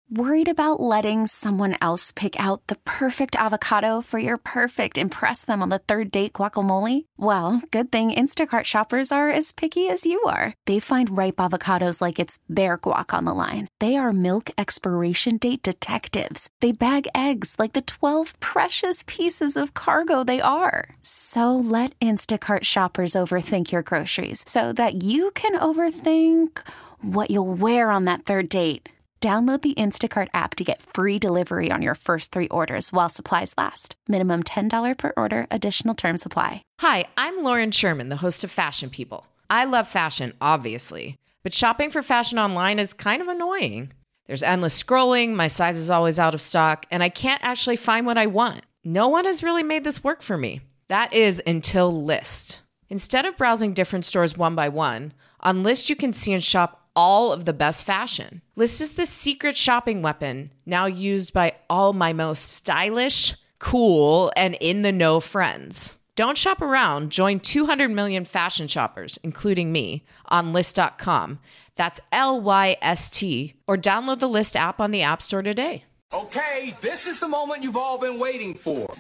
Worried about letting someone else pick out the perfect avocado for your perfect impress them on the third date guacamole? Well, good thing Instacart shoppers are as picky as you are. They find ripe avocados like it's their guac on the line. They are milk expiration date detectives. They bag eggs like the 12 precious pieces of cargo they are. So let Instacart shoppers overthink your groceries so that you can overthink what you'll wear on that third date. Download the Instacart app to get free delivery on your first 3 orders while supplies last. Minimum $10 per order. Additional terms apply. Hi, I'm Lauren Sherman, the host of Fashion People. I love fashion, obviously, but shopping for fashion online is kind of annoying. There's endless scrolling, my size is always out of stock, and I can't actually find what I want. No one has really made this work for me. That is until Lyst. Instead of browsing different stores one by one, on Lyst you can see and shop all of the best fashion. Lyst is the secret shopping weapon now used by all my most stylish, cool, and in-the-know friends. Don't shop around. Join 200 million fashion shoppers, including me, on Lyst.com. That's Lyst, or download the Lyst app on the App Store today. Okay, this is the moment you've all been waiting for.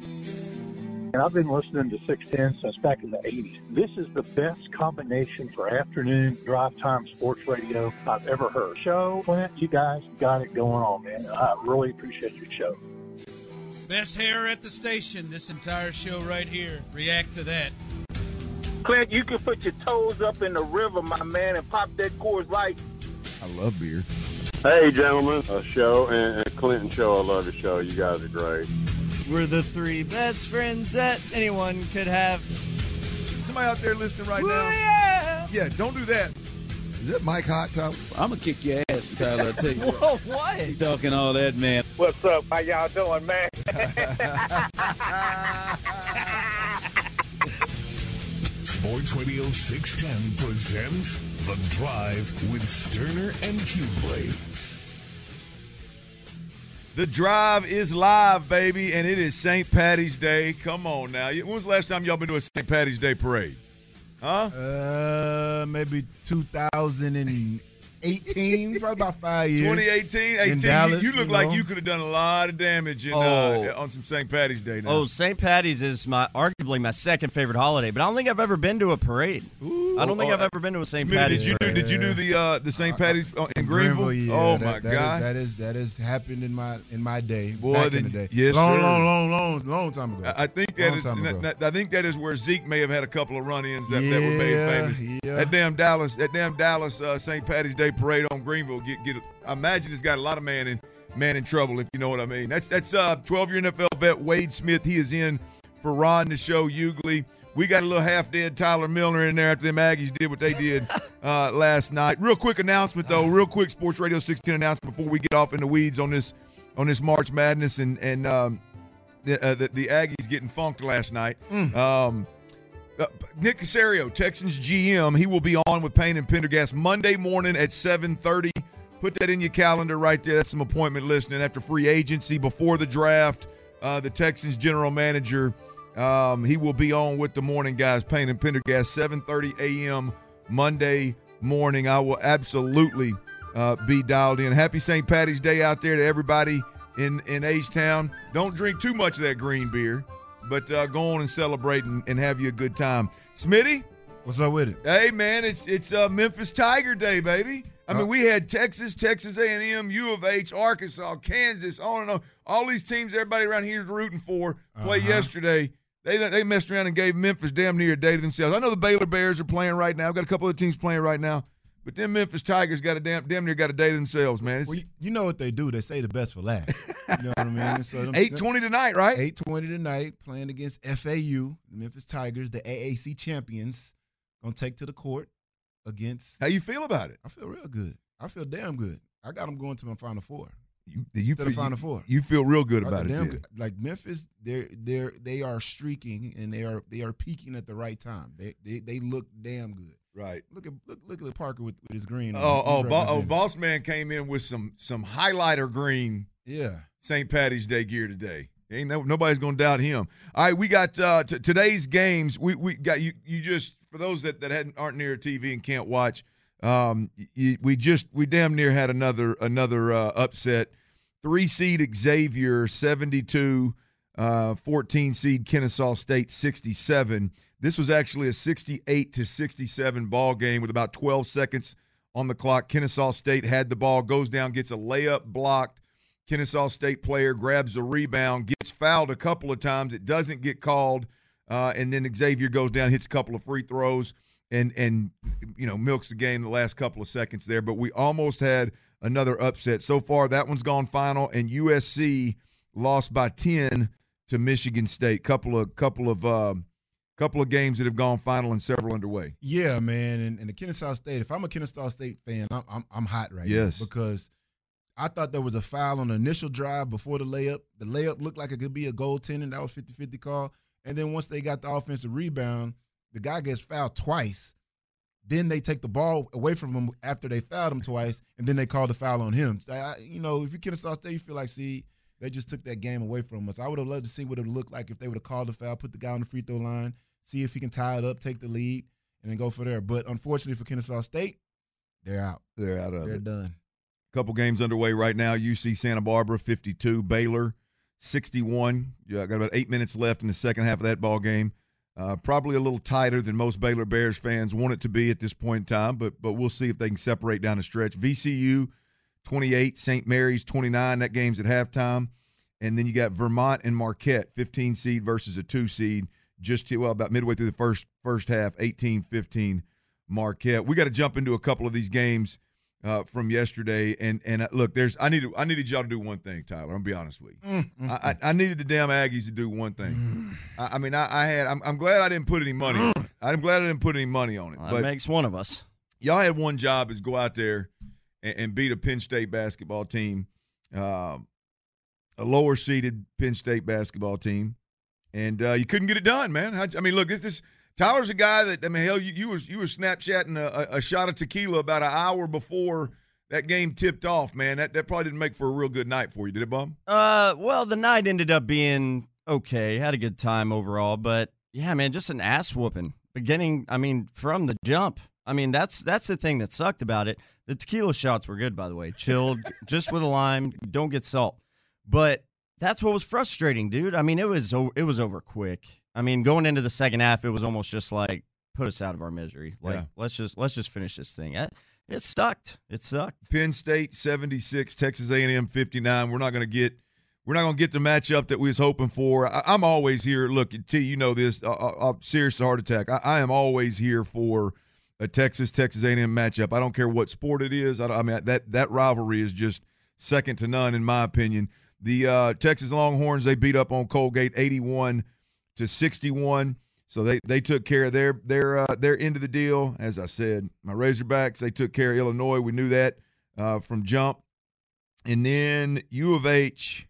And I've been listening to 610 since back in the 80s. This is the best combination for afternoon drive time sports radio I've ever heard. Show, Clint, you guys got it going on, man. I really appreciate your show. Best hair at the station, this entire show right here. React to that. Clint, you can put your toes up in the river, my man, and pop that Coors Light. I love beer. Hey, gentlemen, a show and Clinton show. I love the show. You guys are great. We're the 3 best friends that anyone could have. Somebody out there listening right Ooh, now? Yeah. Yeah, don't do that. Is that Mike Hot, Tyler? I'm going to kick your ass, Tyler. I'll tell you Whoa, what? You talking all that, man. What's up? How y'all doing, man? Sports Radio 610 presents The Drive with Sterner and Hughley. The Drive is live, baby, and it is St. Patty's Day. Come on now. When was the last time y'all been to a St. Patty's Day parade? Huh? Maybe 2018, probably about 5 years. 2018, 18. Dallas, you look like you could have done a lot of damage on some St. Patty's Day now. Oh, St. Patty's is arguably my second favorite holiday, but I don't think I've ever been to a parade. Ooh, I don't think I've ever been to a St. Patty's parade. Did you do the St. Patty's in Greenville? Yeah, oh my God, that has happened in my day. Boy, back in the day. Yes, long time ago. I think that is where Zeke may have had a couple of run-ins that were made famous. Yeah. That damn Dallas St. Patty's Day parade on Greenville. I imagine it's got a lot of man in trouble, if you know what I mean. That's 12-year NFL vet Wade Smith. He is in for Ron the Show Hughley. We got a little half-dead Tyler Milner in there after them Aggies did what they did last night. Real quick announcement, though. Real quick Sports Radio 610 announcement before we get off in the weeds on this March Madness and the Aggies getting funked last night. Nick Caserio, Texans GM, he will be on with Payne and Pendergast Monday morning at 7:30. Put that in your calendar right there. That's some appointment listening after free agency, before the draft. The Texans general manager, he will be on with the morning guys, Payne and Pendergast, 7:30 a.m. Monday morning. I will absolutely be dialed in. Happy St. Patty's Day out there to everybody in H-Town. Don't drink too much of that green beer, but go on and celebrate and have you a good time. Smitty? What's up with it? Hey, man, it's Memphis Tiger Day, baby. I mean, we had Texas A&M, U of H, Arkansas, Kansas, on and on. All these teams everybody around here is rooting for play yesterday. They messed around and gave Memphis damn near a day to themselves. I know the Baylor Bears are playing right now. I've got a couple of teams playing right now. But them Memphis Tigers got a damn near got a day to themselves, man. Well, you know what they do. They say the best for last. You know what I mean? So 8:20 tonight, right? 8:20 tonight, playing against FAU, the Memphis Tigers, the AAC champions, going to take to the court against. How you feel about it? I feel real good. I feel damn good. I got them going to my Final Four. The Final Four. You feel real good about it. Like Memphis, they are streaking and they are peaking at the right time. They look damn good. Right. Look at Parker with his green. Boss Man came in with some highlighter green. Yeah. St. Patty's Day gear today. Nobody's gonna doubt him. All right, we got today's games. We got you just for those that aren't near a TV and can't watch. We damn near had another upset. 3 seed Xavier 72, 14 seed Kennesaw State 67. This was actually a 68-67 ball game with about 12 seconds on the clock. Kennesaw State had the ball, goes down, gets a layup blocked. Kennesaw State player grabs the rebound, gets fouled a couple of times. It doesn't get called, and then Xavier goes down, hits a couple of free throws, and milks the game the last couple of seconds there. But we almost had another upset. So far, that one's gone final, and USC lost by 10 to Michigan State. Couple of games that have gone final and several underway. Yeah, man, and the Kennesaw State. If I'm a Kennesaw State fan, I'm hot right now because I thought there was a foul on the initial drive before the layup. The layup looked like it could be a goaltending. That was 50-50 call. And then once they got the offensive rebound, the guy gets fouled twice. Then they take the ball away from him after they fouled him twice, and then they call the foul on him. So, if you're Kennesaw State, you feel like, see, they just took that game away from us. I would have loved to see what it would look like if they would have called the foul, put the guy on the free throw line, see if he can tie it up, take the lead, and then go for there. But unfortunately for Kennesaw State, they're out. They're out of it. They're done. Couple games underway right now. UC Santa Barbara 52, Baylor 61. Got about 8 minutes left in the second half of that ball game. Probably a little tighter than most Baylor Bears fans want it to be at this point in time, but we'll see if they can separate down the stretch. VCU 28, St. Mary's 29. That game's at halftime. And then you got Vermont and Marquette, 15 seed versus a 2 seed, about midway through the first half, 18-15 Marquette. We got to jump into a couple of these games from yesterday, and look, I needed y'all to do one thing, Tyler. I'm gonna be honest with you. I needed the damn Aggies to do one thing. I'm glad I didn't put any money on it. I'm glad I didn't put any money on it. That makes one of us. Y'all had one job, is go out there and beat a Penn State basketball team, a lower seeded Penn State basketball team, and you couldn't get it done, man. Look, this. Tyler's a guy that, hell, you were Snapchatting a shot of tequila about an hour before that game tipped off, man. That probably didn't make for a real good night for you, did it, Bum? Well, the night ended up being okay. Had a good time overall, but yeah, man, just an ass whooping. Beginning, from the jump. That's the thing that sucked about it. The tequila shots were good, by the way. Chilled, just with a lime. Don't get salt. But that's what was frustrating, dude. It was over quick. Going into the second half, it was almost just like, put us out of our misery. Let's just finish this thing. It sucked. It sucked. Penn State 76, Texas A&M 59. We're not going to get the matchup that we was hoping for. I'm always here. Look, T, you know this. Serious heart attack. I am always here for a Texas A&M matchup. I don't care what sport it is. That rivalry is just second to none in my opinion. The Texas Longhorns, they beat up on Colgate 81-61. So they took care of their end of the deal. As I said, my Razorbacks, they took care of Illinois. We knew that from jump. And then U of H,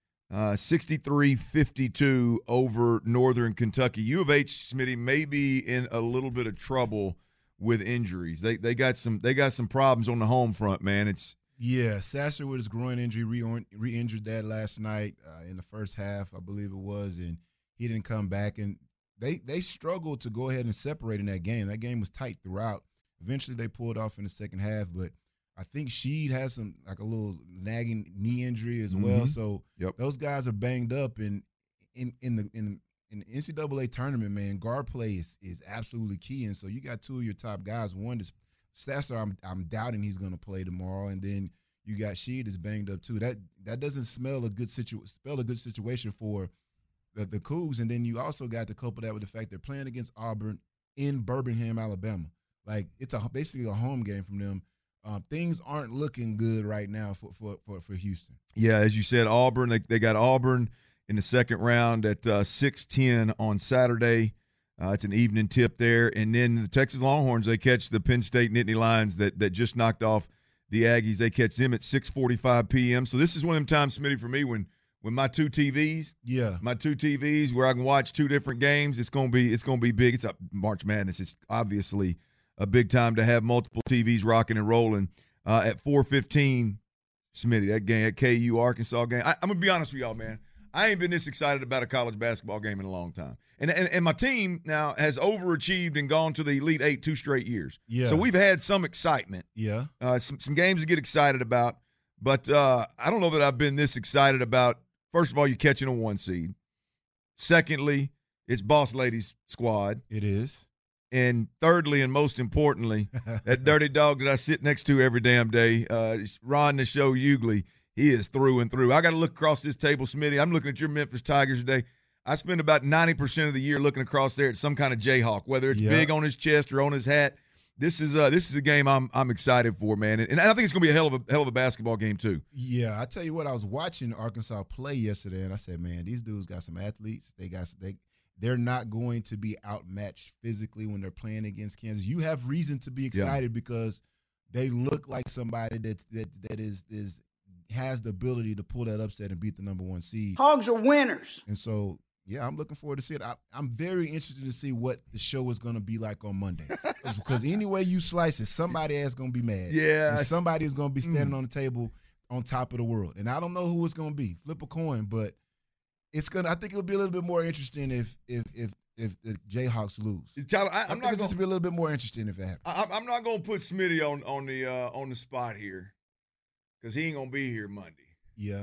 63-52 over Northern Kentucky. U of H, Smitty, may be in a little bit of trouble with injuries. They got some problems on the home front, man. Sasser with his groin injury re-injured that last night in the first half, I believe it was, and he didn't come back. And they struggled to go ahead and separate in that game. That game was tight throughout. Eventually they pulled off in the second half, but I think Sheed has a little nagging knee injury as well. So those guys are banged up. And in the NCAA tournament, man, guard play is absolutely key. And so you got two of your top guys. One is Sasser, I'm doubting he's going to play tomorrow, and then you got Sheed is banged up too. That doesn't spell a good situation for the Cougs. And then you also got to couple that with the fact they're playing against Auburn in Birmingham, Alabama. Like it's basically a home game from them. Things aren't looking good right now for Houston. Yeah, as you said, Auburn. They got Auburn in the second round at 6:10 on Saturday. It's an evening tip there. And then the Texas Longhorns, they catch the Penn State Nittany Lions that just knocked off the Aggies. They catch them at 6:45 p.m. So this is one of them times, Smitty, for me when my two TVs, where I can watch two different games, it's gonna be big. It's a March Madness. It's obviously a big time to have multiple TVs rocking and rolling. At 4:15, Smitty, that game, at KU Arkansas game. I'm gonna be honest with y'all, man. I ain't been this excited about a college basketball game in a long time. And my team now has overachieved and gone to the Elite Eight 2 straight years. Yeah. So we've had some excitement. Yeah. Some games to get excited about. But I don't know that I've been this excited about, first of all, you catching a 1 seed. Secondly, it's Boss Lady's squad. It is. And thirdly, and most importantly, that dirty dog that I sit next to every damn day, Ron the Show Hughley, he is through and through. I got to look across this table, Smitty. I'm looking at your Memphis Tigers today. I spend about 90% of the year looking across there at some kind of Jayhawk, whether it's big on his chest or on his hat. This is a game I'm excited for, man, and I think it's going to be a hell of a basketball game too. Yeah, I tell you what, I was watching Arkansas play yesterday, and I said, man, these dudes got some athletes. They're not going to be outmatched physically when they're playing against Kansas. You have reason to be excited because they look like somebody that has the ability to pull that upset and beat the number 1 seed. Hogs are winners. And so, yeah, I'm looking forward to see it. I'm very interested to see what the show is going to be like on Monday. Because any way you slice it, somebody else going to be mad. Yeah. And somebody is going to be standing on the table on top of the world. And I don't know who it's going to be. Flip a coin, but I think it'll be a little bit more interesting if the Jayhawks lose. I'm not going to be a little bit more interesting if it happens. I'm not going to put Smitty on the spot here because he ain't going to be here Monday. Yeah.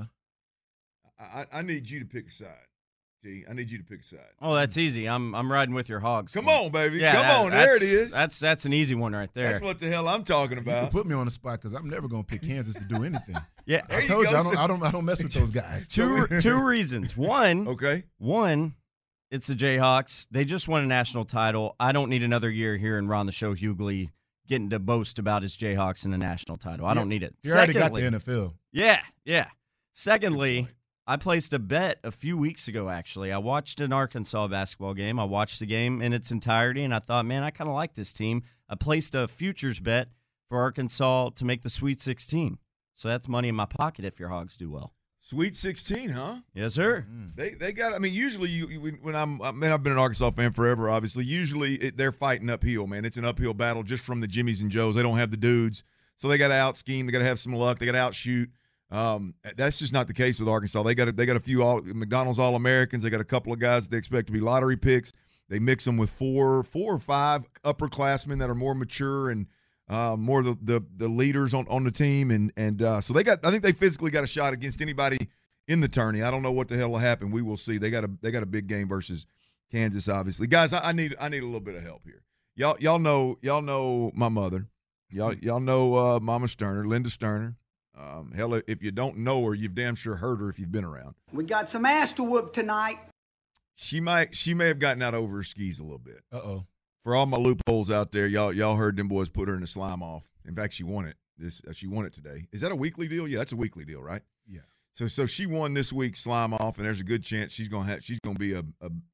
I need you to pick a side. I need you to pick a side. Oh, that's easy. I'm riding with your Hogs. Come on, baby. Yeah, Come on. There it is. That's an easy one right there. That's what the hell I'm talking about. You can put me on the spot because I'm never going to pick Kansas to do anything. Yeah, I told you I don't mess with those guys. Two reasons. One, okay. One, it's the Jayhawks. They just won a national title. I don't need another year here in Ron the Show Hughley getting to boast about his Jayhawks in a national title. I don't need it. You already got the NFL. Yeah. Secondly, I placed a bet a few weeks ago, actually. I watched an Arkansas basketball game. I watched the game in its entirety, and I thought, man, I kind of like this team. I placed a futures bet for Arkansas to make the Sweet 16. So that's money in my pocket if your Hogs do well. Sweet 16, huh? Yes, sir. They got. I mean, usually I've been an Arkansas fan forever. Obviously, usually they're fighting uphill, man. It's an uphill battle just from the Jimmies and Joes. They don't have the dudes, so they got to out scheme. They got to have some luck. They got to outshoot. That's just not the case with Arkansas. They got a few McDonald's All-Americans. They got a couple of guys that they expect to be lottery picks. They mix them with four or five upperclassmen that are more mature and more the leaders on the team, and so they got. I think they physically got a shot against anybody in the tourney. I don't know what the hell will happen. We will see. They got a big game versus Kansas, obviously. Guys, I need a little bit of help here. Y'all know my mother. Y'all know Mama Sterner, Linda Sterner. Hell, if you don't know her, you've damn sure heard her if you've been around. We got some ass to whoop tonight. She may have gotten out over her skis a little bit. Uh-oh. For all my loopholes out there, y'all heard them boys put her in the slime off. In fact, she won it. She won it today. Is that a weekly deal? Yeah, that's a weekly deal, right? Yeah. So she won this week's slime off, and there's a good chance she's gonna be a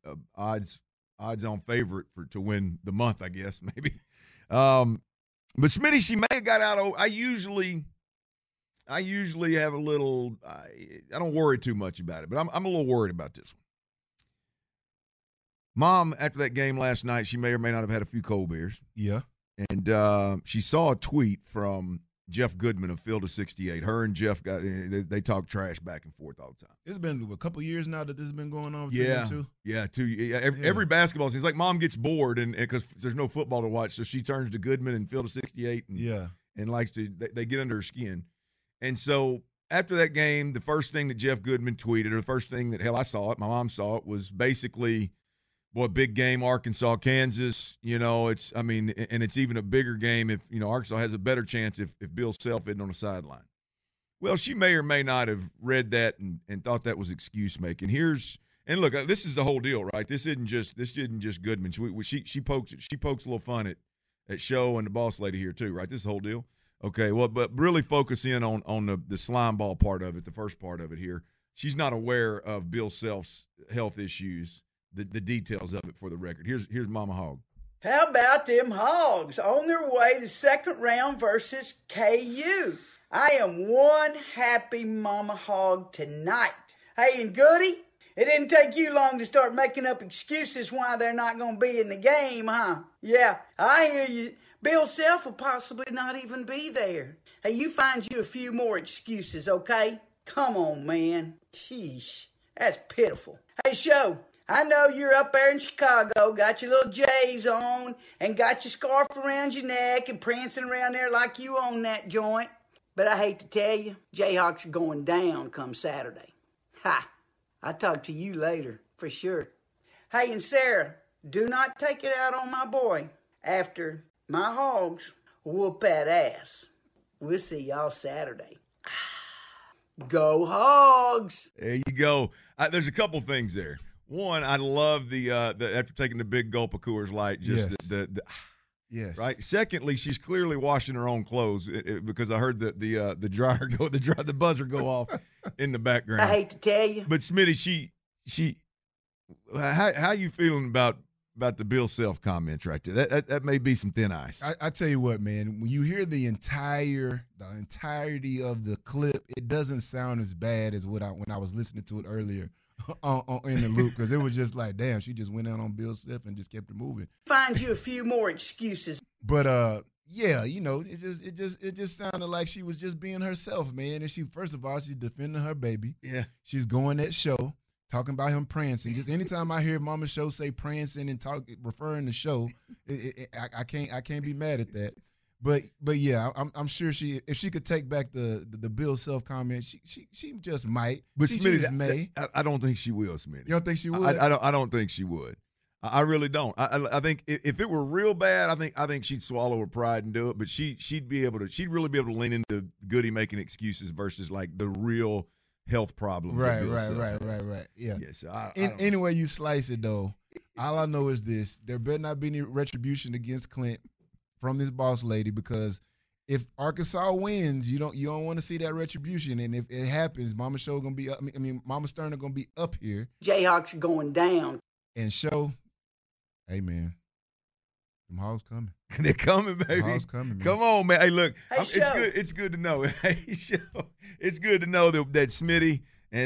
odds-on favorite to win the month, I guess maybe. But Smitty, she may have got out. I usually have a little. I don't worry too much about it, but I'm a little worried about this one. Mom, after that game last night, she may or may not have had a few cold beers. Yeah. And she saw a tweet from Jeff Goodman of Field of 68. Her and Jeff they talk trash back and forth all the time. It's been a couple years now that this has been going on. Every basketball season. It's like Mom gets bored and because there's no football to watch, so she turns to Goodman and Field of 68 and likes to. They get under her skin. And so after that game, the first thing that Jeff Goodman tweeted, or the first thing that I saw it, my mom saw it, was basically, boy, big game, Arkansas, Kansas. It's even a bigger game if Arkansas has a better chance if Bill Self isn't on the sideline. Well, she may or may not have read that and thought that was excuse making. Look, this is the whole deal, right? This isn't just Goodman. She pokes a little fun at Show and the boss lady here too, right? This is the whole deal. Okay, well, but really focus in on the slime ball part of it, the first part of it here. She's not aware of Bill Self's health issues, the details of it for the record. Here's Mama Hog. How about them Hogs on their way to second round versus KU? I am one happy Mama Hog tonight. Hey, and Goody, it didn't take you long to start making up excuses why they're not going to be in the game, huh? Yeah, I hear you. Bill Self will possibly not even be there. Hey, you find you a few more excuses, okay? Come on, man. Sheesh. That's pitiful. Hey, Show, I know you're up there in Chicago, got your little J's on, and got your scarf around your neck and prancing around there like you own that joint. But I hate to tell you, Jayhawks are going down come Saturday. Ha! I'll talk to you later, for sure. Hey, and Sarah, do not take it out on my boy. After my Hogs whoop that ass. We'll see y'all Saturday. Go Hogs! There you go. There's a couple things there. One, I love the after taking the big gulp of Coors Light, just Yes. Yes. right. Secondly, she's clearly washing her own clothes because I heard the dryer go, the buzzer go off in the background. I hate to tell you. But Smitty, she, how you feeling about the Bill Self comments right there? That may be some thin ice. I tell you what, man, when you hear the entirety of the clip, it doesn't sound as bad as when I was listening to it earlier in the loop, because it was just like, damn, she just went out on Bill Self and just kept it moving. Find you a few more excuses. But yeah, it just sounded like she was just being herself, man. And first of all, she's defending her baby. Yeah, she's going that show, talking about him prancing. Just anytime I hear Mama Show say prancing and referring to show, I can't be mad at that. But yeah, I'm sure if she could take back the Bill Self comment, she just might. But she Smitty, just may. I don't think she will, Smitty. You don't think she would? I don't think she would. I really don't. I think if it were real bad, I think she'd swallow her pride and do it. But she'd really be able to lean into Goody making excuses versus like the real health problems. Right. Yeah. Yes. Any way you slice it, though, all I know is this: there better not be any retribution against Clint from this boss lady, because if Arkansas wins, you don't want to see that retribution. And if it happens, Mama Show gonna be up. Mama Stern are gonna be up here. Jayhawks are going down. And Show, hey man, them Hogs coming. They're coming, baby. Hogs coming, man. Come on, man. Hey, look, Hey, it's good to know. Hey, Show, it's good to know that Smitty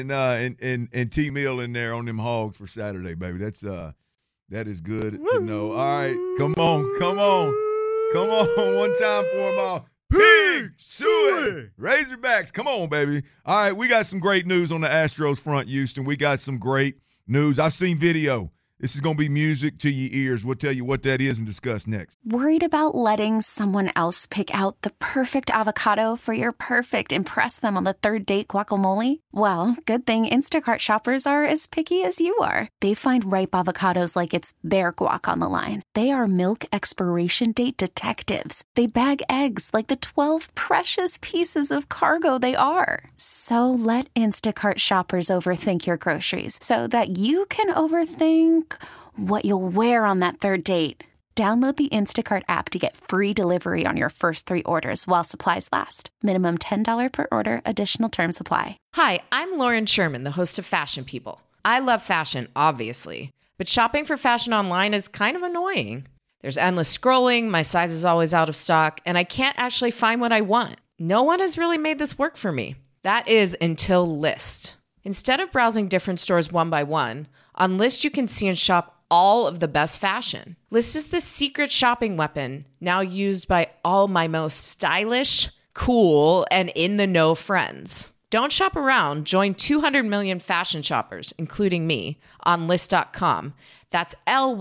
and T Mill in there on them Hogs for Saturday, baby. That is good to know. All right, come on. Come on, one time for them all. Pig Suey Razorbacks. Come on, baby. All right, we got some great news on the Astros front, Houston. We got some great news. I've seen video. This is going to be music to your ears. We'll tell you what that is and discuss next. Worried about letting someone else pick out the perfect avocado for your perfect impress them on the third date guacamole? Well, good thing Instacart shoppers are as picky as you are. They find ripe avocados like it's their guac on the line. They are milk expiration date detectives. They bag eggs like the 12 precious pieces of cargo they are. So let Instacart shoppers overthink your groceries so that you can overthink what you'll wear on that third date. Download the Instacart app to get free delivery on your first 3 orders while supplies last. Minimum $10 per order. Additional terms apply. Hi, I'm Lauren Sherman, the host of Fashion People. I love fashion, obviously, but shopping for fashion online is kind of annoying. There's endless scrolling, my size is always out of stock, and I can't actually find what I want. No one has really made this work for me. That is until Lyst. Instead of browsing different stores one by one, on Lyst you can see and shop all of the best fashion. Lyst is the secret shopping weapon now used by all my most stylish, cool, and in-the-know friends. Don't shop around. Join 200 million fashion shoppers, including me, on Lyst.com. That's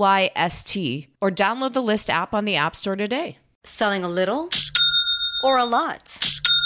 LYST. Or download the Lyst app on the App Store today. Selling a little or a lot?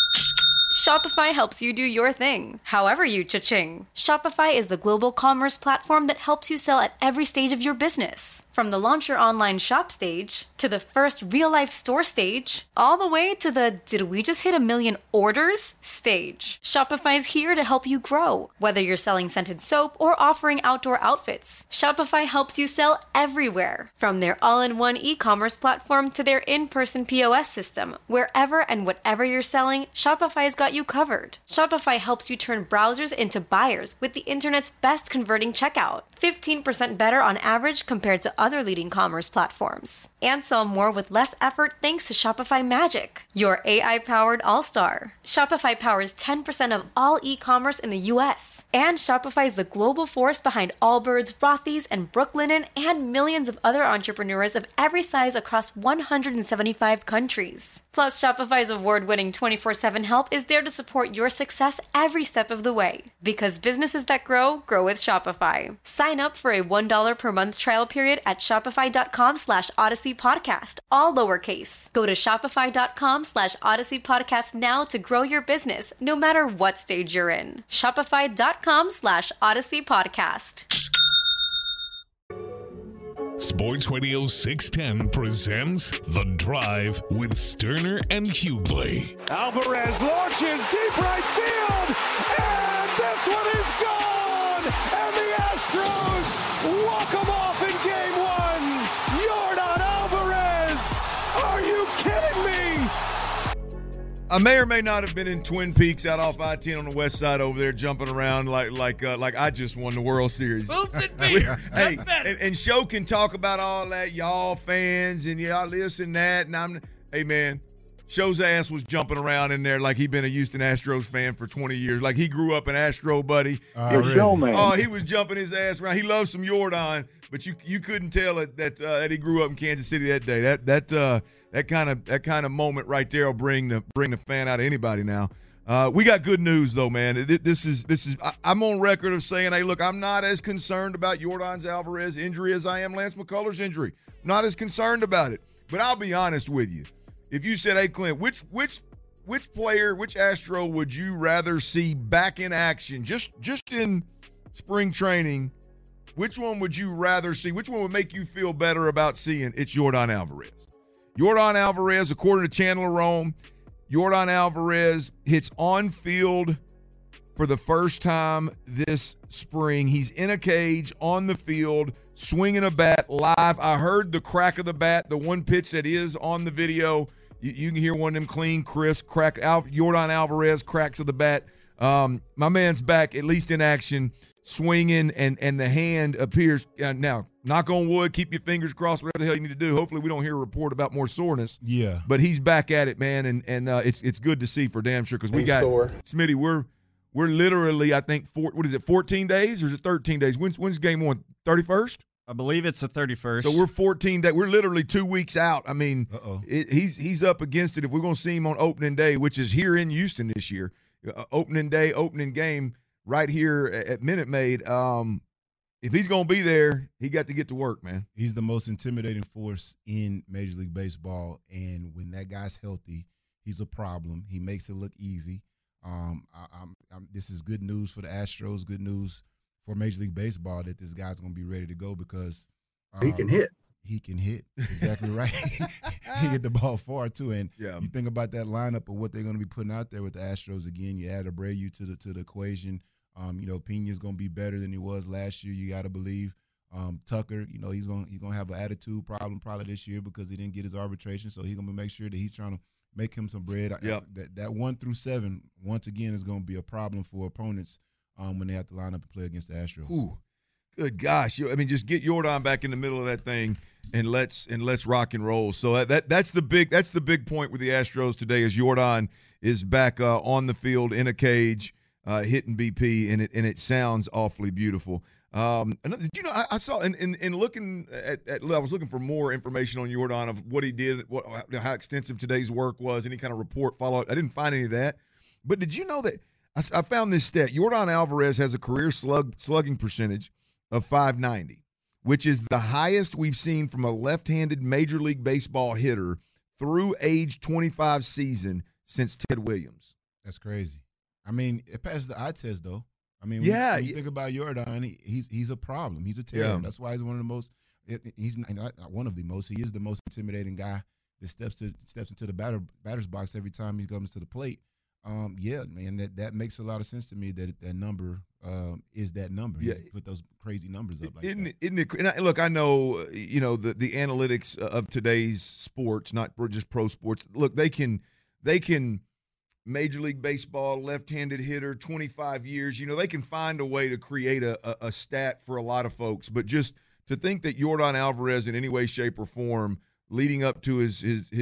Shopify helps you do your thing, however you cha-ching. Shopify is the global commerce platform that helps you sell at every stage of your business. From the launch your online shop stage, to the first real-life store stage, all the way to the did we just hit 1 million orders stage. Shopify's here to help you grow. Whether you're selling scented soap or offering outdoor outfits, Shopify helps you sell everywhere. From their all-in-one e-commerce platform to their in-person POS system, wherever and whatever you're selling, Shopify's got you covered. Shopify helps you turn browsers into buyers with the internet's best converting checkout. 15% better on average compared to other leading commerce platforms. And sell more with less effort thanks to Shopify Magic, your AI-powered all-star. Shopify powers 10% of all e-commerce in the US. And Shopify is the global force behind Allbirds, Rothy's, and Brooklinen, and millions of other entrepreneurs of every size across 175 countries. Plus, Shopify's award-winning 24/7 help is there there to support your success every step of the way. Because businesses that grow, grow with Shopify. Sign up for a $1 per month trial period at shopify.com/Odyssey Podcast, all lowercase. Go to shopify.com/Odyssey Podcast now to grow your business, no matter what stage you're in. Shopify.com/Odyssey Podcast. Sports Radio 610 presents The Drive with Sterner and Hughley. Alvarez launches deep right field, and this one is gone! And the Astros walk them off in Game 1! Yordan Alvarez! Are you kidding me? I may or may not have been in Twin Peaks out off I-10 on the west side over there jumping around like I just won the World Series. Wilson Beer. Hey, and Show can talk about all that, y'all fans, and y'all this and that. And hey, man, Show's ass was jumping around in there like he'd been a Houston Astros fan for 20 years. Like he grew up an Astro buddy. Showman. He was jumping his ass around. He loves some Yordan, but you couldn't tell that he grew up in Kansas City that day. That kind of moment right there will bring the fan out of anybody now. We got good news though, man. This is I'm on record of saying, hey, look, I'm not as concerned about Yordan Alvarez's injury as I am Lance McCullers' injury. Not as concerned about it. But I'll be honest with you. If you said, hey, Clint, which player, which Astro would you rather see back in action, just in spring training? Which one would you rather see? Which one would make you feel better about seeing? It's Yordan Alvarez. Yordan Alvarez, according to Chandler Rome, Yordan Alvarez hits on field for the first time this spring. He's in a cage on the field, swinging a bat live. I heard the crack of the bat, the one pitch that is on the video. You can hear one of them clean, crisp crack. Yordan Alvarez cracks of the bat. My man's back, at least in action, swinging, and the hand appears. Now, knock on wood, keep your fingers crossed, whatever the hell you need to do. Hopefully we don't hear a report about more soreness. Yeah. But he's back at it, man, and it's good to see for damn sure because we got Smitty. We're literally, I think, 14 days or is it 13 days? When's game one? 31st? I believe it's the 31st. So we're 14 days. We're literally 2 weeks out. I mean, he's up against it. If we're going to see him on opening day, which is here in Houston this year, opening day, opening game right here at Minute Maid. If he's going to be there, he got to get to work, man. He's the most intimidating force in Major League Baseball, and when that guy's healthy, he's a problem. He makes it look easy. This is good news for the Astros, good news for Major League Baseball that this guy's going to be ready to go because he can hit. He can hit. Exactly right. He hit the ball far, too. And you think about that lineup of what they're going to be putting out there with the Astros again. You add Abreu to the equation. Pena's going to be better than he was last year. You got to believe. Tucker, he's going to have an attitude problem probably this year because he didn't get his arbitration. So he's going to make sure that he's trying to make him some bread. That 1 through 7, once again, is going to be a problem for opponents when they have to line up and play against the Astros. Ooh, good gosh! I mean, just get Yordan back in the middle of that thing and let's rock and roll. So that's the big point with the Astros today is Yordan is back on the field in a cage. Hitting BP, and it sounds awfully beautiful. Did you know I saw in looking at I was looking for more information on Yordan of what he did, how extensive today's work was, any kind of report follow-up. I didn't find any of that. But did you know that I found this stat? Yordan Alvarez has a career slugging percentage of .590, which is the highest we've seen from a left-handed Major League Baseball hitter through age 25 season since Ted Williams. That's crazy. I mean, it passed the eye test, though. I mean, when you think about Yordan, he's a problem. He's a terror. Yeah. That's why he's one of the most. He's not one of the most. He is the most intimidating guy that steps into the batter's box every time he comes to the plate. That makes a lot of sense to me that number is that number. Yeah, put those crazy numbers up. Isn't it? And look, I know the analytics of today's sports, not just pro sports. Look, they can. Major League Baseball, left-handed hitter, 25 years. They can find a way to create a stat for a lot of folks. But just to think that Yordan Alvarez in any way, shape, or form leading up to his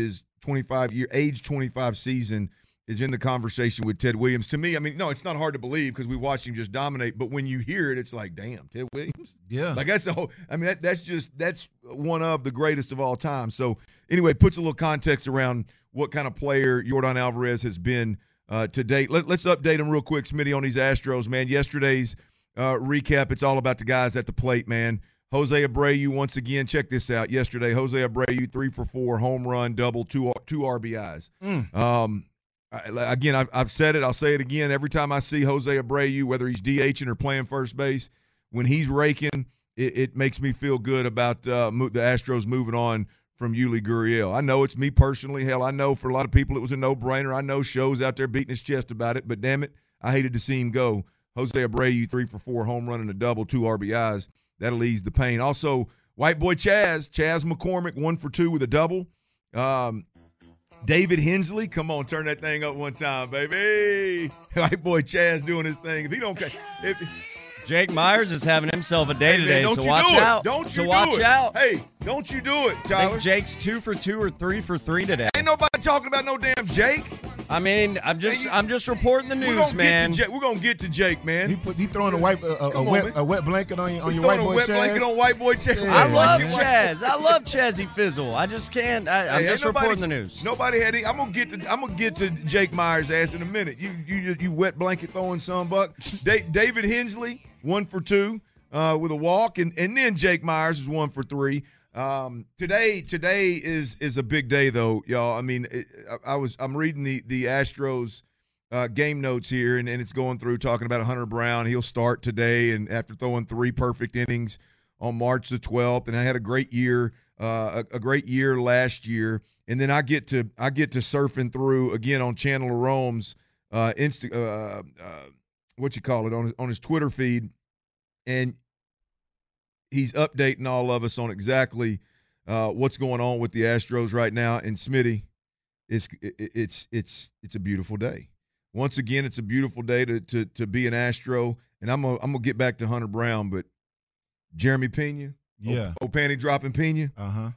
age 25 season is in the conversation with Ted Williams. To me, I mean, no, it's not hard to believe because we watched him just dominate. But when you hear it, it's like, damn, Ted Williams? Yeah. Like that's the whole – I mean, that's one of the greatest of all time. So, anyway, puts a little context around what kind of player Yordan Alvarez has been to date. Let's update them real quick, Smitty, on these Astros, man. Yesterday's recap, it's all about the guys at the plate, man. Jose Abreu, once again, check this out. Yesterday, Jose Abreu, 3 for 4, home run, double, two RBIs. Again, I've said it. I'll say it again. Every time I see Jose Abreu, whether he's DHing or playing first base, when he's raking, it makes me feel good about the Astros moving on from Yuli Gurriel. I know it's me personally. Hell, I know for a lot of people it was a no-brainer. I know Show's out there beating his chest about it, but damn it, I hated to see him go. Jose Abreu, 3 for 4, home run and a double, 2 RBIs. That'll ease the pain. Also, white boy Chaz McCormick, 1 for 2 with a double. David Hensley, come on, turn that thing up one time, baby. White boy Chaz doing his thing. If he don't Jake Myers is having himself a day today, man, so watch out. Watch out. Hey, don't you do it, Tyler. I think Jake's 2 for 2 or 3 for 3 today. Ain't nobody talking about no damn Jake. I mean, I'm just reporting the news, man. We're gonna get to Jake, man. He throwing a wet blanket on your white boy Chaz. Blanket on white boy Chaz. Yeah. I love Chaz. I love Chazzy Fizzle. I just can't. I'm just reporting the news. Nobody had. I'm gonna get to Jake Myers' ass in a minute. You wet blanket throwing son buck. David Hensley, 1 for 2 with a walk, and then Jake Myers is 1 for 3. Today is a big day though, y'all. I mean, I'm reading the Astros game notes here, and it's going through talking about Hunter Brown. He'll start today, and after throwing 3 perfect innings on March the 12th, and I had a great year, a great year last year. And then I get to surfing through again on Channel Rome's on his Twitter feed, and he's updating all of us on exactly what's going on with the Astros right now. And Smitty, it's a beautiful day. Once again, it's a beautiful day to be an Astro. And I'm gonna get back to Hunter Brown, but Jeremy Pena, panty dropping Pena.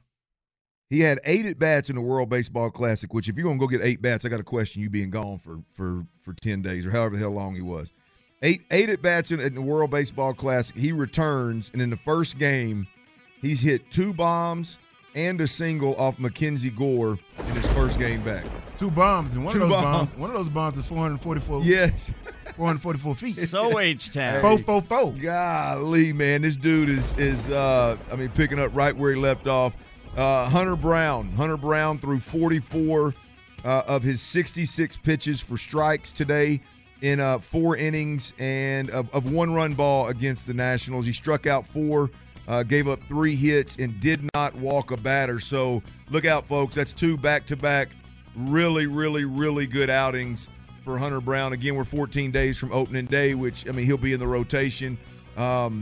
He had 8 at-bats in the World Baseball Classic, which if you're going to go get 8 bats, I got to question you being gone for 10 days or however the hell long he was. 8 at-bats in the World Baseball Classic. He returns, and in the first game, he's hit 2 bombs and a single off Mackenzie Gore in his first game back. 2 bombs, and one of those bombs is 444. Yes. 444 feet. So H-Town. 444. Golly, man, this dude is picking up right where he left off. Hunter Brown threw 44 of his 66 pitches for strikes today in 4 innings and of 1-run ball against the Nationals. He struck out 4, gave up 3 hits, and did not walk a batter. So look out, folks. That's 2 back-to-back really, really, really good outings for Hunter Brown. Again, we're 14 days from opening day, which, I mean, he'll be in the rotation. I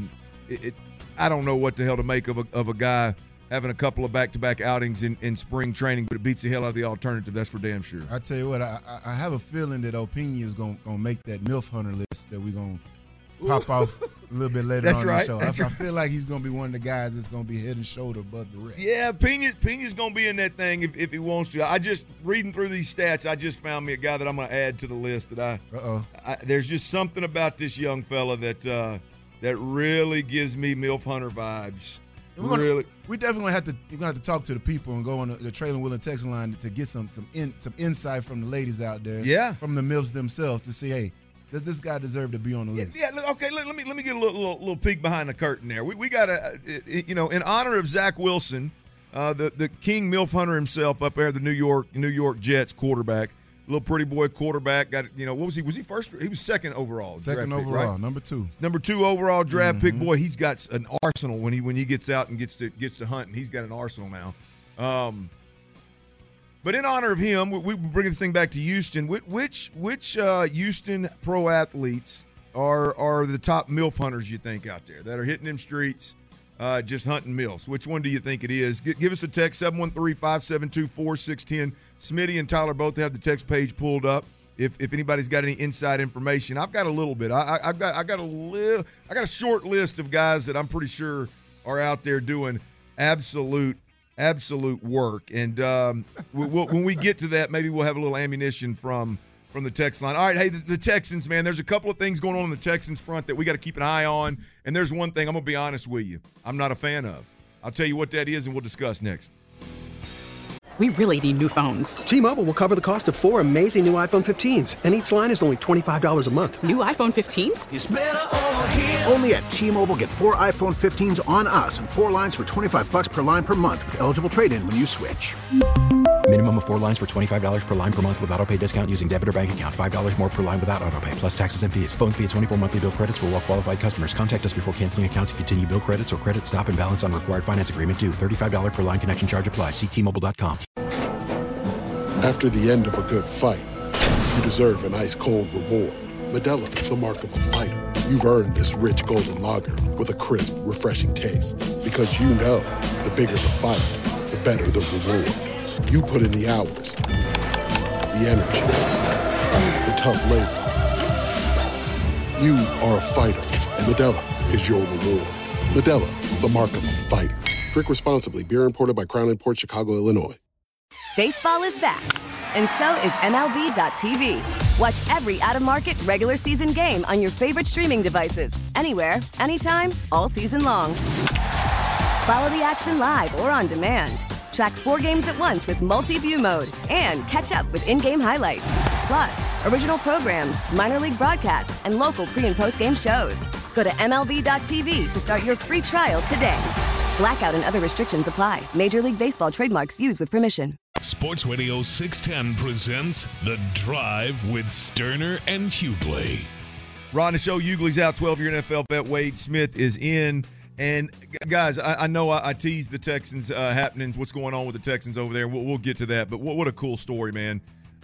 don't know what the hell to make of a guy having a couple of back-to-back outings in spring training, but it beats the hell out of the alternative. That's for damn sure. I tell you what, I have a feeling that Opena is going to make that MILF Hunter list that we're going to pop off a little bit later on in the show. I feel like he's going to be one of the guys that's going to be head and shoulder above the rest. Yeah, Pena's going to be in that thing if he wants to. I just, reading through these stats, I just found me a guy that I'm going to add to the list that there's just something about this young fella that really gives me MILF Hunter vibes. We definitely have to talk to the people and go on the Traylon Willen text line to get some insight from the ladies out there. Yeah. From the MILFs themselves to see, hey, does this guy deserve to be on the list? Yeah. Okay. Let me get a little peek behind the curtain there. We got in honor of Zach Wilson, the King MILF Hunter himself up there, the New York Jets quarterback. Little pretty boy quarterback. Got what was he? Was he first? He was second overall. Second draft overall, pick, right? number 2. Number 2 overall draft pick. Boy, he's got an arsenal when he gets out and gets to hunt, and he's got an arsenal now. But in honor of him, we bring this thing back to Houston. Which Houston pro athletes are the top MILF hunters you think out there that are hitting them streets? Just hunting MILFs. Which one do you think it is? Give us a text, 713-572-4610. Smitty and Tyler both have the text page pulled up. If anybody's got any inside information, I've got a little bit. I got a short list of guys that I'm pretty sure are out there doing absolute work. And when we get to that, maybe we'll have a little ammunition from the text line. All right, hey, the Texans, man, there's a couple of things going on the Texans front that we got to keep an eye on, and there's one thing I'm going to be honest with you I'm not a fan of. I'll tell you what that is, and we'll discuss next. We really need new phones. T-Mobile will cover the cost of 4 amazing new iPhone 15s, and each line is only $25 a month. New iPhone 15s? It's better over here. Only at T-Mobile, get 4 iPhone 15s on us and 4 lines for $25 per line per month with eligible trade-in when you switch. Minimum of 4 lines for $25 per line per month with autopay discount using debit or bank account. $5 more per line without autopay, plus taxes and fees. Phone fee at 24 monthly bill credits for well-qualified customers. Contact us before canceling account to continue bill credits or credit stop and balance on required finance agreement due. $35 per line connection charge applies. See T-Mobile.com. After the end of a good fight, you deserve an ice-cold reward. Modelo is the mark of a fighter. You've earned this rich golden lager with a crisp, refreshing taste. Because you know, the bigger the fight, the better the reward. You put in the hours, the energy, the tough labor. You are a fighter, and Modelo is your reward. Modelo, the mark of a fighter. Drink responsibly. Beer imported by Crown Imports, Chicago, Illinois. Baseball is back, and so is MLB.tv. Watch every out-of-market regular season game on your favorite streaming devices, anywhere, anytime, all season long. Follow the action live or on demand. Track 4 games at once with multi-view mode and catch up with in-game highlights. Plus, original programs, minor league broadcasts, and local pre- and post-game shows. Go to MLB.tv to start your free trial today. Blackout and other restrictions apply. Major League Baseball trademarks used with permission. Sports Radio 610 presents The Drive with Sterner and Hughley. Ron the Show, Hughley's out, 12-year NFL vet Wade Smith is in. And, guys, I know I teased the Texans happenings, what's going on with the Texans over there. We'll get to that. But what a cool story, man.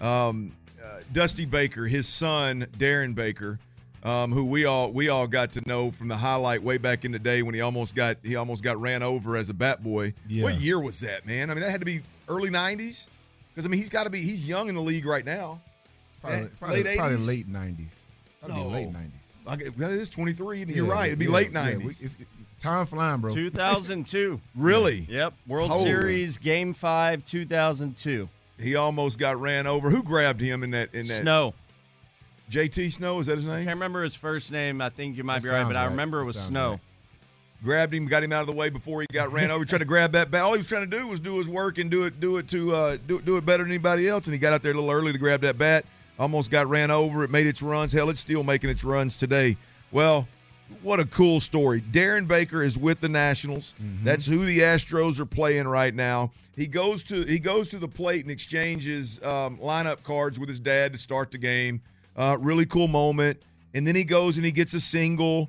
Dusty Baker, his son, Darren Baker, who we all got to know from the highlight way back in the day when he almost got ran over as a bat boy. Yeah. What year was that, man? I mean, that had to be early 90s? Because, I mean, he's young in the league right now. Probably late 80s? Probably late 90s. Probably late 90s. It is 23, and you're right. It'd be late 90s. Time flying, bro. 2002. Really? Yep. World Series, Game 5, 2002. He almost got ran over. Who grabbed him in that? Snow. JT Snow, is that his name? I can't remember his first name. I think you might be right, but I remember it was Snow. Right. Grabbed him, got him out of the way before he got ran over. Tried to grab that bat. All he was trying to do was do his work and do it better than anybody else. And he got out there a little early to grab that bat. Almost got ran over. It made its runs. Hell, it's still making its runs today. Well, what a cool story. Darren Baker is with the Nationals. Mm-hmm. That's who the Astros are playing right now. He goes to the plate and exchanges lineup cards with his dad to start the game. Really cool moment. And then he goes and he gets a single,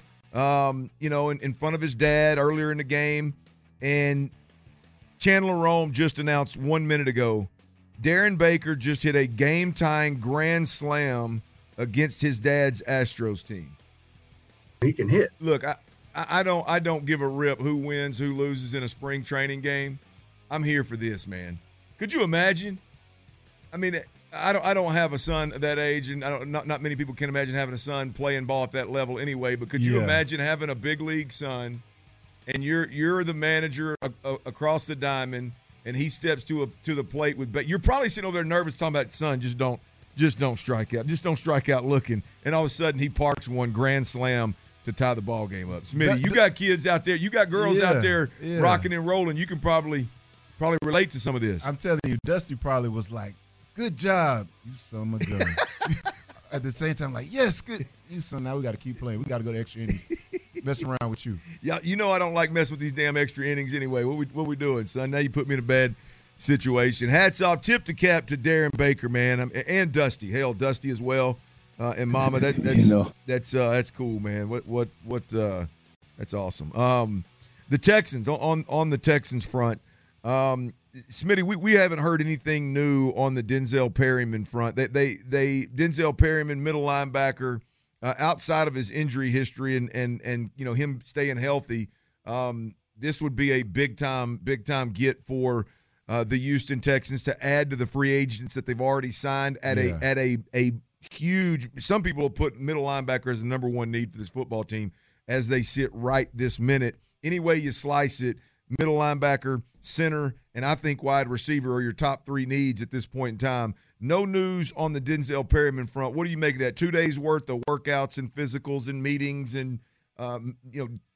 in front of his dad earlier in the game. And Chandler Rome just announced 1 minute ago, Darren Baker just hit a game-tying grand slam against his dad's Astros team. He can hit. Look, I don't give a rip who wins, who loses in a spring training game. I'm here for this, man. Could you imagine? I mean, I don't have a son at that age, and not many people can imagine having a son playing ball at that level anyway. But could you imagine having a big league son, and you're the manager across the diamond, and he steps to the plate with. But you're probably sitting over there nervous, talking about, son, just don't strike out, just don't strike out looking, and all of a sudden he parks one grand slam to tie the ball game up. Smitty, you got kids out there, you got girls out there rocking and rolling. You can probably relate to some of this. I'm telling you, Dusty probably was like, "Good job, you son of a gun." At the same time, like, "Yes, good, you son. Now we got to keep playing. We got to go to extra innings. Messing around with you." Yeah, I don't like messing with these damn extra innings anyway. What we doing, son? Now you put me in a bad situation. Hats off, tip the cap to Darren Baker, man, and Dusty. Hell, Dusty as well. And Mama, that's cool, man. That's awesome. The Texans on the Texans front, Smitty, we haven't heard anything new on the Denzel Perryman front. They Denzel Perryman, middle linebacker, outside of his injury history and him staying healthy. This would be a big time get for the Houston Texans to add to the free agents that they've already signed at a huge. Some people will put middle linebacker as the number one need for this football team as they sit right this minute. Any way you slice it, middle linebacker, center, and I think wide receiver are your top three needs at this point in time. No news on the Denzel Perryman front. What do you make of that? 2 days worth of workouts and physicals and meetings and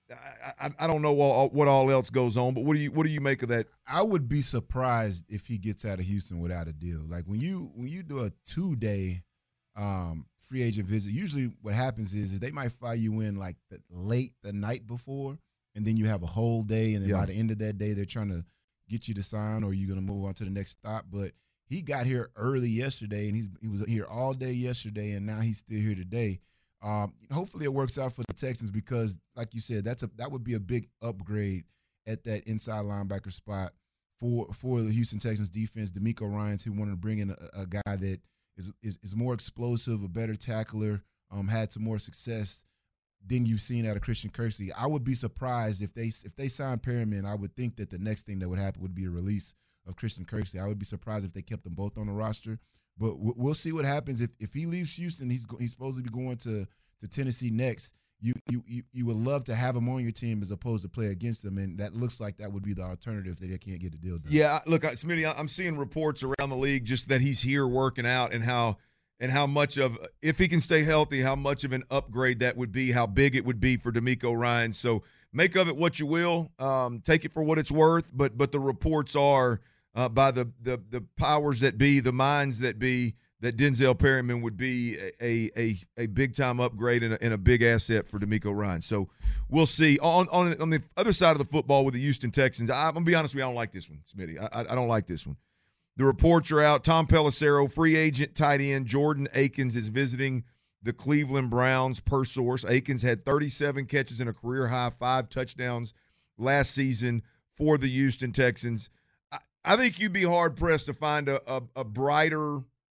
I don't know what all else goes on, but what do you make of that? I would be surprised if he gets out of Houston without a deal. Like when you do a 2-day free agent visit, usually what happens is they might fly you in like the night before, and then you have a whole day, and then by the end of that day they're trying to get you to sign, or you're going to move on to the next stop. But he got here early yesterday, and he was here all day yesterday, and now he's still here today. Hopefully it works out for the Texans because, like you said, that would be a big upgrade at that inside linebacker spot for the Houston Texans defense. DeMeco Ryans, who wanted to bring in a guy that is more explosive, a better tackler, had some more success than you've seen out of Christian Kirksey. I would be surprised if they sign Perriman. I would think that the next thing that would happen would be a release of Christian Kirksey. I would be surprised if they kept them both on the roster. But we'll see what happens if he leaves Houston. He's supposed to be going to Tennessee next. You would love to have him on your team as opposed to play against him, and that looks like that would be the alternative if they can't get a deal done. Yeah, look, Smitty, I'm seeing reports around the league just that he's here working out, and how much of, if he can stay healthy, how much of an upgrade that would be, how big it would be for DeMeco Ryans. So make of it what you will. Take it for what it's worth, but the reports are by the powers that be, the minds that be, that Denzel Perryman would be a big-time upgrade and a big asset for DeMeco Ryans. So we'll see. On the other side of the football with the Houston Texans, I'm going to be honest with you, I don't like this one, Smitty. I don't like this one. The reports are out. Tom Pelissero, free agent tight end. Jordan Akins is visiting the Cleveland Browns per source. Akins had 37 catches and a career-high 5 touchdowns last season for the Houston Texans. I think you'd be hard-pressed to find a brighter –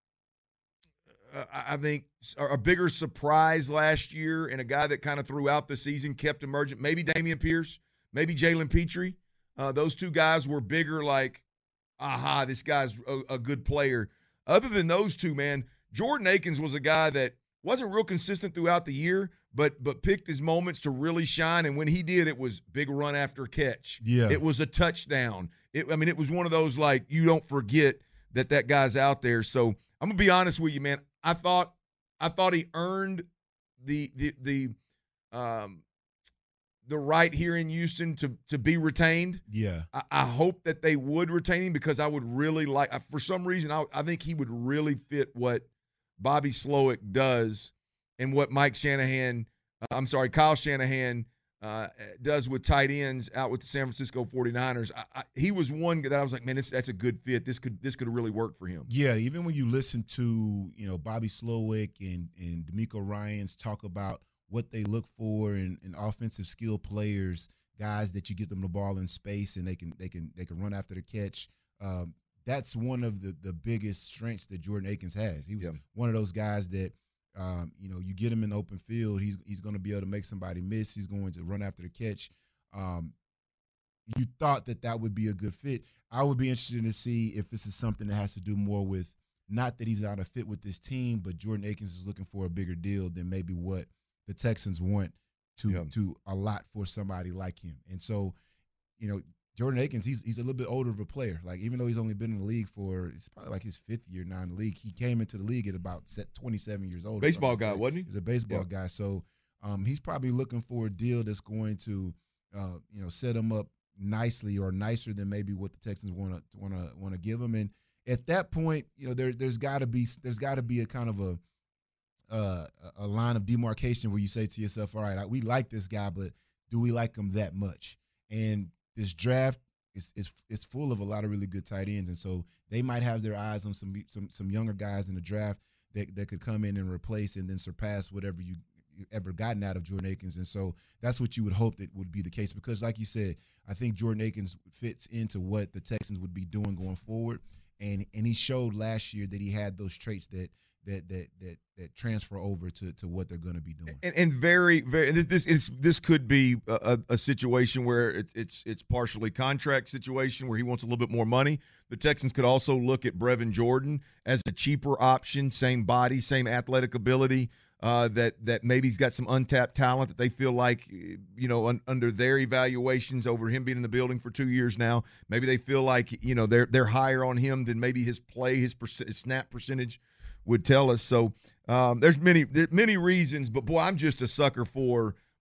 I think a bigger surprise last year, and a guy that kind of throughout the season kept emerging. Maybe Dameon Pierce, maybe Jalen Petrie. Those two guys were bigger, like, aha, this guy's a good player. Other than those two, man, Jordan Akins was a guy that wasn't real consistent throughout the year, but picked his moments to really shine. And when he did, it was big run after catch. Yeah. It was a touchdown. It was one of those, like, you don't forget that guy's out there. So I'm going to be honest with you, man. I thought he earned the right here in Houston to be retained. Yeah. I hope that they would retain him because I would really like, for some reason, I think he would really fit what Bobby Slowick does and what Kyle Shanahan does with tight ends out with the San Francisco 49ers. He was one that I was like, man, that's a good fit. This could really work for him. Yeah, even when you listen to, Bobby Slowick and DeMeco Ryans talk about what they look for in offensive skill players, guys that you get them the ball in space and they can run after the catch. That's one of the biggest strengths that Jordan Akins has. He was one of those guys that you get him in the open field, he's going to be able to make somebody miss. He's going to run after the catch. You thought that would be a good fit. I would be interested to see if this is something that has to do more with not that he's out of fit with this team, but Jordan Akins is looking for a bigger deal than maybe what the Texans want to allot for somebody like him. And so, Jordan Akins, he's a little bit older of a player. Like, even though he's only been in the league it's probably like his 5th year now in the league. He came into the league at about 27 years old. Baseball guy, wasn't he? He's a baseball guy. So he's probably looking for a deal that's going to, set him up nicely or nicer than maybe what the Texans want to give him. And at that point, there's got to be a kind of a line of demarcation where you say to yourself, all right, we like this guy, but do we like him that much? And this draft is full of a lot of really good tight ends, and so they might have their eyes on some younger guys in the draft that could come in and replace and then surpass whatever you ever gotten out of Jordan Akins. And so that's what you would hope that would be the case because, like you said, I think Jordan Akins fits into what the Texans would be doing going forward, and he showed last year that he had those traits that transfer over to what they're going to be doing. And very, very, this could be a situation where it's partially contract situation where he wants a little bit more money. The Texans could also look at Brevin Jordan as a cheaper option, same body, same athletic ability, that maybe he's got some untapped talent that they feel like, under their evaluations over him being in the building for 2 years now, maybe they feel like, they're higher on him than maybe his play, his snap percentage would tell us. So there's many reasons, but boy, I'm just a sucker for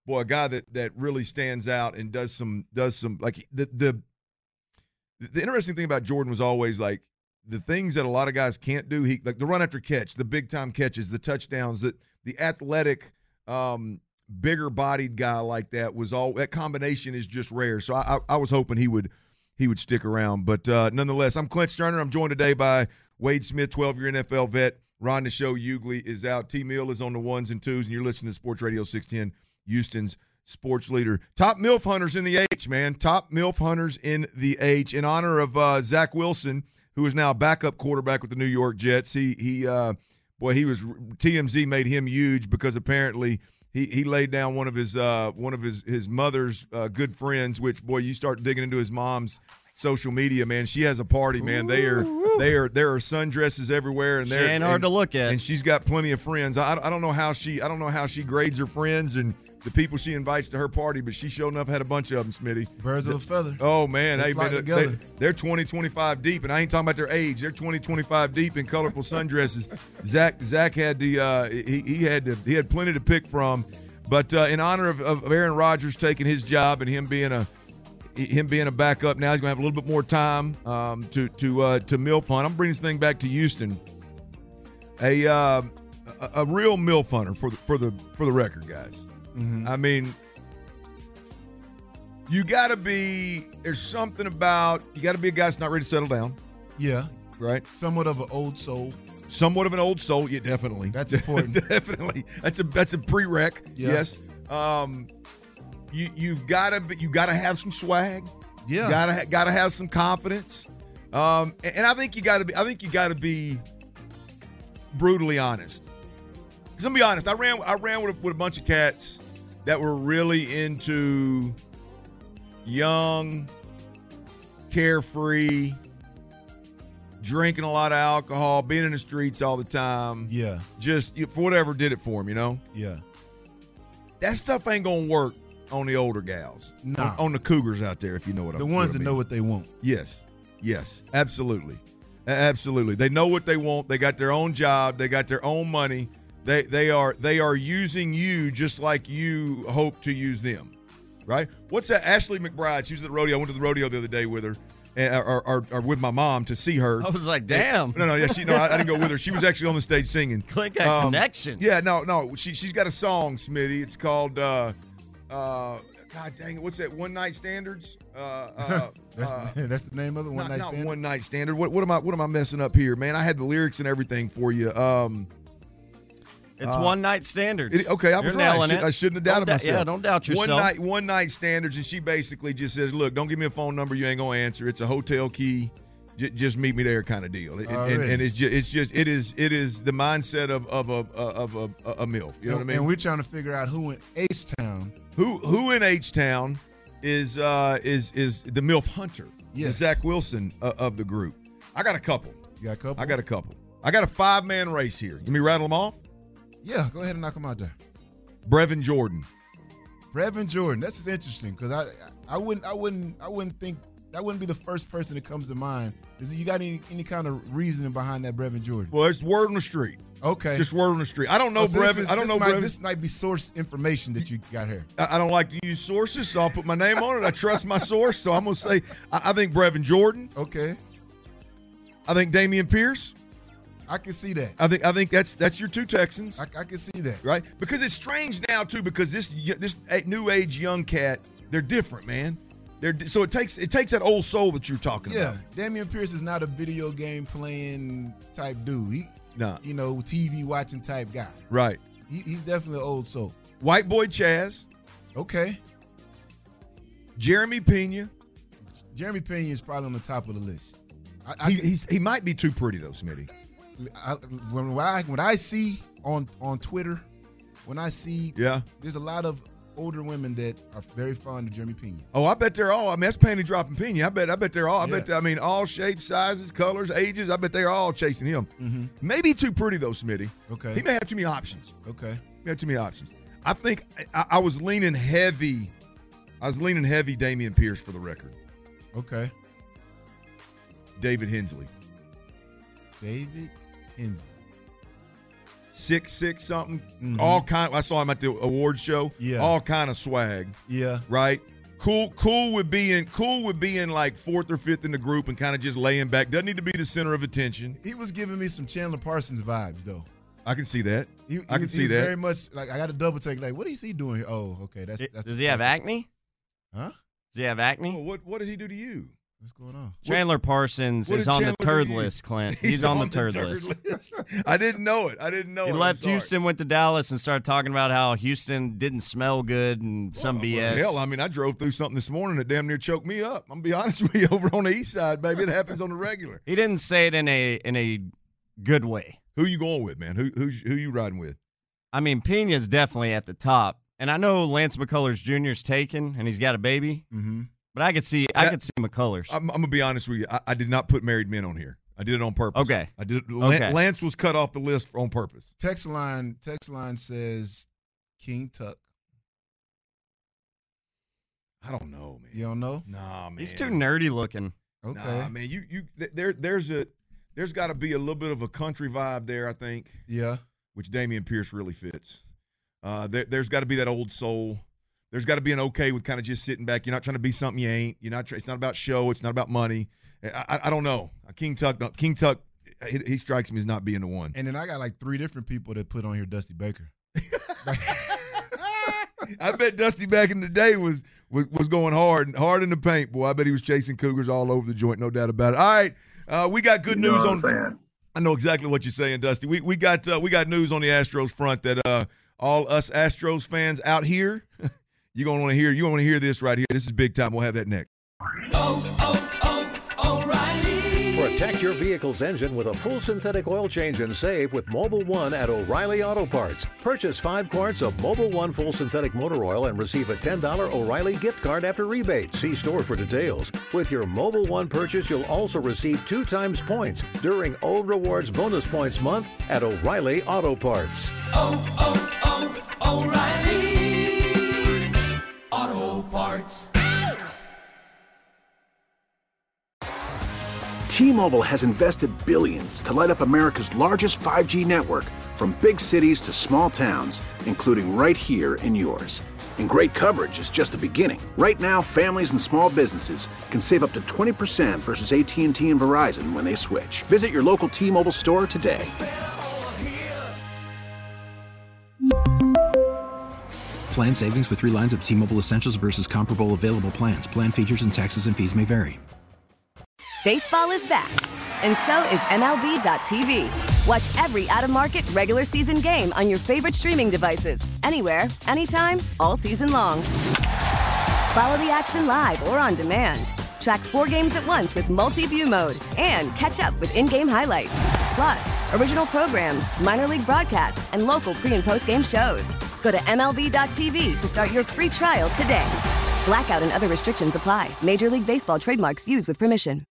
boy, a guy that really stands out and does some like the interesting thing about Jordan was always like the things that a lot of guys can't do. He like the run after catch, the big time catches, the touchdowns, the athletic, bigger bodied guy like that was all that combination is just rare. So I was hoping he would stick around. But nonetheless, I'm Clint Sterner. I'm joined today by Wade Smith, 12-year NFL vet. Ron the Show Ugley is out. T. Mill is on the ones and twos, and you're listening to Sports Radio 610, Houston's sports leader. Top MILF hunters in the H, man. Top MILF hunters in the H. In honor of Zach Wilson, who is now a backup quarterback with the New York Jets. He was TMZ made him huge because apparently he laid down one of his mother's good friends. Which, boy, you start digging into his mom's social media, man. She has a party, man. There are sundresses everywhere, and they're ain't hard to look at. And she's got plenty of friends. I don't know how she grades her friends and the people she invites to her party, but she sure enough had a bunch of them, Smitty. Birds of a feather. Oh, man. They're 20, 25 deep, and I ain't talking about their age. They're 20, 25 deep in colorful sundresses. Zach had he had plenty to pick from. But in honor of Aaron Rodgers taking his job and him being a backup now, he's going to have a little bit more time to MILF hunt. I'm bringing this thing back to Houston. A real MILF hunter for the record, guys. Mm-hmm. I mean, there's something about, you got to be a guy that's not ready to settle down. Yeah. Right? Somewhat of an old soul. Somewhat of an old soul, yeah, definitely. That's important. Definitely. That's a prereq. Yeah. Yes. You gotta have some swag. Yeah. You gotta have some confidence. And I think you gotta be brutally honest. Because I'm gonna be honest, I ran with a bunch of cats that were really into young, carefree, drinking a lot of alcohol, being in the streets all the time. Yeah. Just for whatever did it for them, you know? Yeah. That stuff ain't gonna work on the older gals. No. On the cougars out there, if you know what I mean. The ones that know what they want. Yes. Absolutely. Absolutely. They know what they want. They got their own job. They got their own money. They are using you just like you hope to use them. Right? What's that? Ashley McBride. She was at the rodeo. I went to the rodeo the other day with her. Or with my mom to see her. I was like, damn. No, I didn't go with her. She was actually on the stage singing. Click that connection. Yeah, no. She's got a song, Smitty. It's called God dang it, what's that? One Night Standards? That's the name of it. Not One Night Standard. What am I messing up here, man? I had the lyrics and everything for you. It's One Night Standards. Okay, I was right. I shouldn't have doubted myself. Yeah, don't doubt yourself. One night Standards, and she basically just says, "Look, don't give me a phone number you ain't gonna answer. It's a hotel key. Just meet me there," kind of deal. And it's the mindset of a MILF. You know what I mean? And we're trying to figure out who in H-Town. Who in H-Town is the MILF hunter? Yes. The Zach Wilson of the group. I got a couple. You got a couple? I got a couple. I got a 5-man race here. Can we rattle them off? Yeah, go ahead and knock them out there. Brevin Jordan. That's just interesting because I wouldn't think that wouldn't be the first person that comes to mind. Is it, you got any kind of reasoning behind that Brevin Jordan? Well, it's word on the street. Okay, just word on the street. I don't know Brevin. Brevin. This might be source information that you got here. I don't like to use sources, so I'll put my name on it. I trust my source, so I'm gonna say I think Brevin Jordan. Okay. I think Dameon Pierce. I can see that. I think that's your two Texans. I can see that. Right? Because it's strange now too, because this new age young cat, they're different, man. So it takes that old soul that you're talking about. Yeah, Dameon Pierce is not a video game playing type dude. TV watching type guy. Right. He's definitely an old soul. White boy Chaz. Okay. Jeremy Pena. Jeremy Pena is probably on the top of the list. He might be too pretty though, Smitty. When I see on Twitter, there's a lot of older women that are very fond of Jeremy Pena. Oh, I bet they're all. I mean, that's panty dropping Pena. I bet they're all. All shapes, sizes, colors, ages. I bet they're all chasing him. Mm-hmm. Maybe too pretty though, Smitty. Okay. He may have too many options. Okay. He have too many options. I think I was leaning heavy. Dameon Pierce for the record. Okay. David Hensley. David Hensley. 6'6" something. All kind. I saw him at the awards show. Yeah. All kind of swag. Yeah. Right. Cool with being like fourth or fifth in the group and kind of just laying back. Doesn't need to be the center of attention. He was giving me some Chandler Parsons vibes, though. I can see that. I can see he's that. Very much like I got to double take. Like, what is he doing here? Oh, okay. That's. Does he have acne? Huh? Does he have acne? Oh, what did he do to you? What's going on? Chandler Parsons is on the turd list, Clint. He's on the turd list. I didn't know it. He left Houston, went to Dallas, and started talking about how Houston didn't smell good and some BS. Hell, I mean, I drove through something this morning that damn near choked me up. I'm going to be honest with you. Over on the east side, baby, it happens on the regular. He didn't say it in a good way. Who you going with, man? Who you riding with? I mean, Pena's definitely at the top. And I know Lance McCullers Jr.'s taken, and he's got a baby. Mm-hmm. But I could see McCullers. I'm going to be honest with you. I did not put married men on here. I did it on purpose. Okay. I did. Okay. Lance was cut off the list on purpose. Text line says King Tuck. I don't know, man. You don't know? Nah, man. He's too nerdy looking. Okay. Nah, man. There's got to be a little bit of a country vibe there, I think. Yeah. Which Damian Pierce really fits. There's got to be that old soul. There's got to be an okay with kind of just sitting back. You're not trying to be something you ain't. It's not about show. It's not about money. I don't know. King Tuck, he strikes me as not being the one. And then I got like 3 different people that put on here Dusty Baker. I bet Dusty back in the day was going hard in the paint, boy. I bet he was chasing cougars all over the joint, no doubt about it. All right, we got good news on. I know exactly what you're saying, Dusty. We got news on the Astros front that all us Astros fans out here. You're going to want to hear. You want to hear this right here. This is big time. We'll have that next. O'Reilly. Protect your vehicle's engine with a full synthetic oil change and save with Mobil 1 at O'Reilly Auto Parts. Purchase 5 quarts of Mobil 1 full synthetic motor oil and receive a $10 O'Reilly gift card after rebate. See store for details. With your Mobil 1 purchase, you'll also receive 2 times points during O Rewards Bonus Points Month at O'Reilly Auto Parts. O'Reilly Auto Parts. T-Mobile has invested billions to light up America's largest 5G network, from big cities to small towns, including right here in yours. And great coverage is just the beginning. Right now, families and small businesses can save up to 20% versus AT&T and Verizon when they switch. Visit your local T-Mobile store today. Plan savings with 3 lines of T-Mobile Essentials versus comparable available plans. Plan features and taxes and fees may vary. Baseball is back, and so is MLB.tv. Watch every out-of-market regular season game on your favorite streaming devices, anywhere, anytime, all season long. Follow the action live or on demand. Track 4 games at once with multi-view mode and catch up with in-game highlights. Plus, original programs, minor league broadcasts, and local pre- and post-game shows. Go to MLB.tv to start your free trial today. Blackout and other restrictions apply. Major League Baseball trademarks used with permission.